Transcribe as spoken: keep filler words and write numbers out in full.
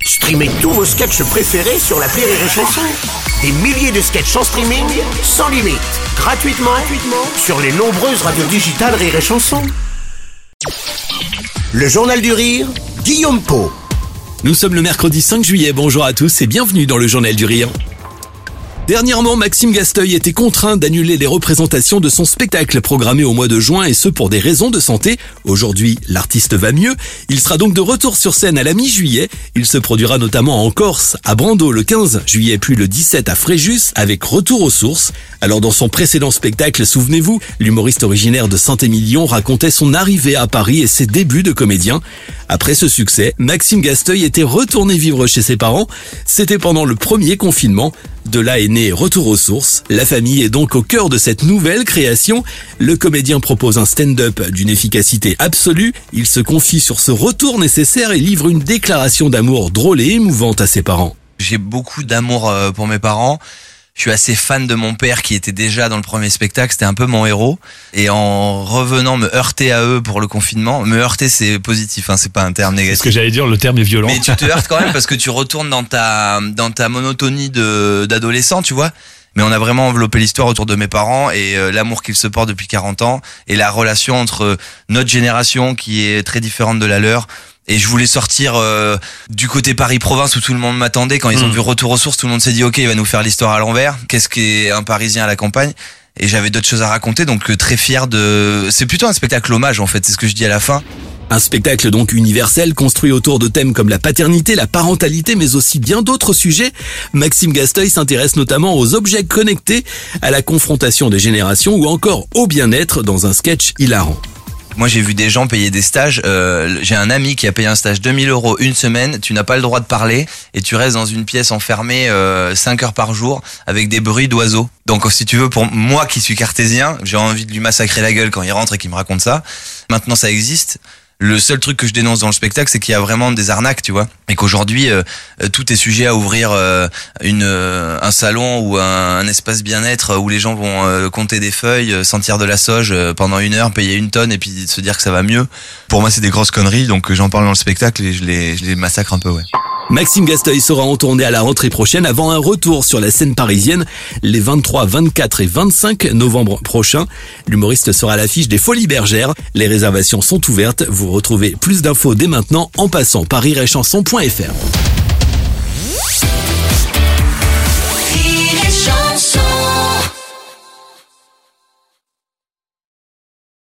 Streamez tous vos sketchs préférés sur l'appli Rire et Chanson. Des milliers de sketchs en streaming, sans limite, gratuitement, gratuitement sur les nombreuses radios digitales Rire et Chanson. Le Journal du Rire, Guillaume Pau. Nous sommes le mercredi cinq juillet, bonjour à tous et bienvenue dans le Journal du Rire. Dernièrement, Maxime Gasteuil était contraint d'annuler les représentations de son spectacle programmé au mois de juin et ce pour des raisons de santé. Aujourd'hui, l'artiste va mieux. Il sera donc de retour sur scène à la mi-juillet. Il se produira notamment en Corse, à Brando le quinze juillet puis le dix-sept à Fréjus avec Retour aux sources. Alors dans son précédent spectacle, souvenez-vous, l'humoriste originaire de Saint-Émilion racontait son arrivée à Paris et ses débuts de comédien. Après ce succès, Maxime Gasteuil était retourné vivre chez ses parents. C'était pendant le premier confinement. De là est né Retour aux sources. La famille est donc au cœur de cette nouvelle création. Le comédien propose un stand-up d'une efficacité absolue. Il se confie sur ce retour nécessaire et livre une déclaration d'amour drôle et émouvante à ses parents. J'ai beaucoup d'amour pour mes parents. Je suis assez fan de mon père qui était déjà dans le premier spectacle, c'était un peu mon héros. Et en revenant me heurter à eux pour le confinement, me heurter c'est positif, hein, c'est pas un terme négatif. C'est ce que j'allais dire, le terme est violent. Mais tu te heurtes quand même parce que tu retournes dans ta dans ta monotonie de d'adolescent, tu vois. Mais on a vraiment enveloppé l'histoire autour de mes parents et euh, l'amour qu'ils se portent depuis quarante ans et la relation entre notre génération qui est très différente de la leur. Et je voulais sortir euh, du côté Paris-Province où tout le monde m'attendait. Quand ils ont mmh. vu Retour aux sources, tout le monde s'est dit ok, il va nous faire l'histoire à l'envers. Qu'est-ce qu'est un Parisien à la campagne? Et j'avais d'autres choses à raconter, donc euh, très fier de... C'est plutôt un spectacle hommage en fait, c'est ce que je dis à la fin. Un spectacle donc universel, construit autour de thèmes comme la paternité, la parentalité, mais aussi bien d'autres sujets. Maxime Gasteuil s'intéresse notamment aux objets connectés, à la confrontation des générations ou encore au bien-être dans un sketch hilarant. Moi, j'ai vu des gens payer des stages. Euh, j'ai un ami qui a payé un stage deux mille euros une semaine. Tu n'as pas le droit de parler et tu restes dans une pièce enfermée euh, cinq heures par jour avec des bruits d'oiseaux. Donc, si tu veux, pour moi qui suis cartésien, j'ai envie de lui massacrer la gueule quand il rentre et qu'il me raconte ça. Maintenant, ça existe. Le seul truc que je dénonce dans le spectacle, c'est qu'il y a vraiment des arnaques, tu vois, et qu'aujourd'hui euh, tout est sujet à ouvrir euh, une euh, un salon ou un, un espace bien-être où les gens vont euh, compter des feuilles, euh, sentir de la sauge euh, pendant une heure, payer une tonne et puis se dire que ça va mieux. Pour moi, c'est des grosses conneries, donc j'en parle dans le spectacle et je les je les massacre un peu, ouais. Maxime Gasteuil sera en tournée à la rentrée prochaine avant un retour sur la scène parisienne les vingt-trois, vingt-quatre et vingt-cinq novembre prochains. L'humoriste sera à l'affiche des Folies Bergères. Les réservations sont ouvertes. Vous retrouvez plus d'infos dès maintenant en passant par rire et chanson point f r.